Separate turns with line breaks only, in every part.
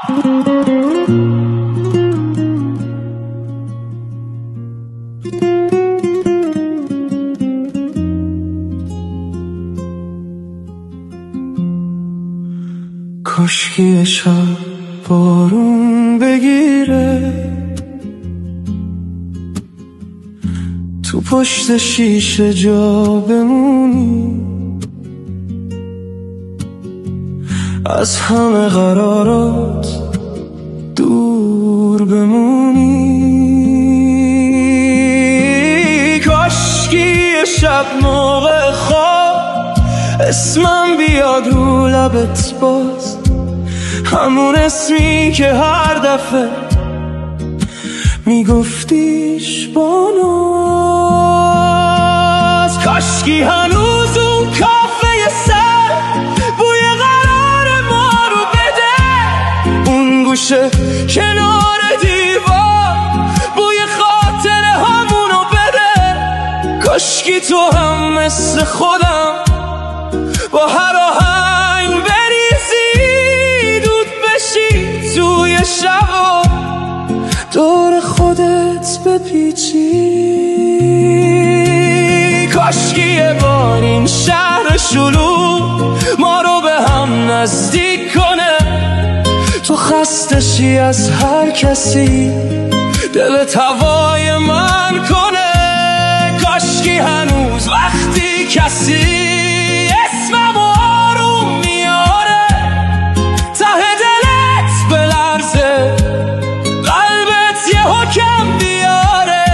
کاشکی شب بارون بگیره، تو پشت شیشه جا بمونی، از همه قرارات دور بمونی. کاشکی شب موقع خواب اسمم بیاد رو لبت باز، همون اسمی که هر دفعه میگفتیش با ناز. کاشکی هنوز اون کافه سر بوی قرار ما رو بده، اون گوشه کنار دیوار بوی خاطر همونو بده. کاشکی تو هم مثل خودم با هر آهنگ بریزی، دود بشی توی شب و دور خودت بپیچی. کاشکی یه بار این شهر شلوغ ما رو به هم نزدیک کنه، تو خسته شی از هر کسی دلت هوای من کنه. کاشکی هنوز وقتی کسی اسمم آروم میاره، ته دلت بلرزه، قلبت یه حکم بیاره.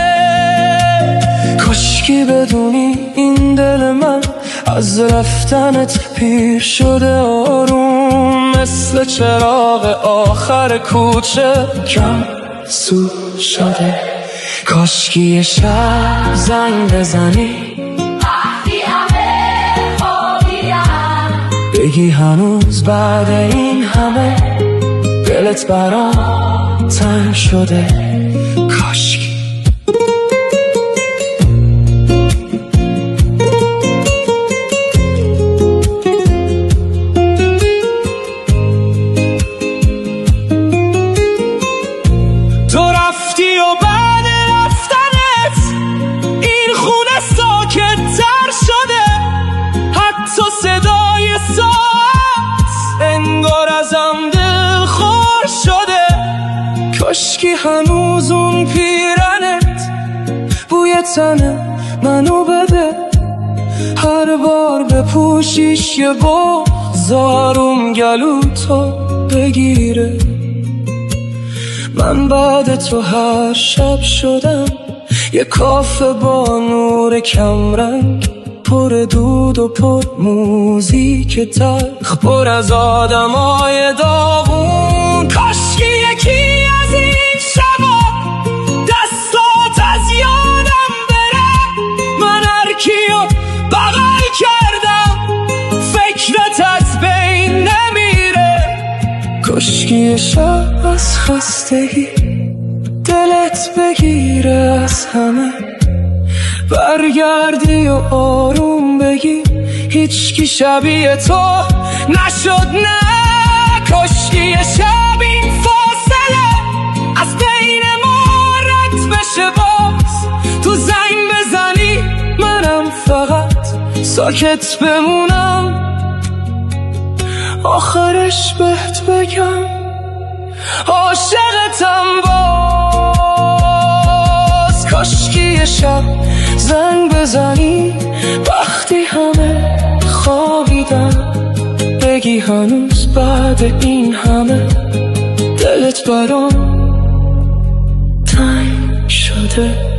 کاشکی بدونی این دل من از رفتنت پیر شده، آروم مثل چراغ آخر کوچه کم سو شده. کاشکی یه شب زنگ بزنی وقتی همه خوابیدن، بگی هنوز بعد این همه دلت برام تنگ شده. کاشکی تو رفتی و بعد رفتنت این خونه ساکت تر شده، حتی صدای ساعت انگار ازم دل خور شده. کاشکی هنوز اون پیرنت بوی تن منو بده، هر بار بپوشیش یه بغض آروم گلو تو بگیره. من بعد تو هر شب شدم یه کافه با نور کمرنگ، پر دود و پر موزیک تلخ، پر از آدمای داغون. کاشکی یکی از این شبا دستات از یادم بره، من هر کیو بغل کردم فکرت از بین نمیره. کاشکی شب از خستگی دلت بگیره، از همه برگردی و آروم بگی هیچکی شبیه تو نشد. نه کاشکی شب این فاصله از بین ما رد بشه، باز تو زنگ بزنی منم فقط ساکت بمونم، آخرش بهت بگم عاشقتم باز. کاشکی شب زنگ بزنی وقتی همه خوابیدن، بگی هنوز بعد این همه دلت برام تنگ شده.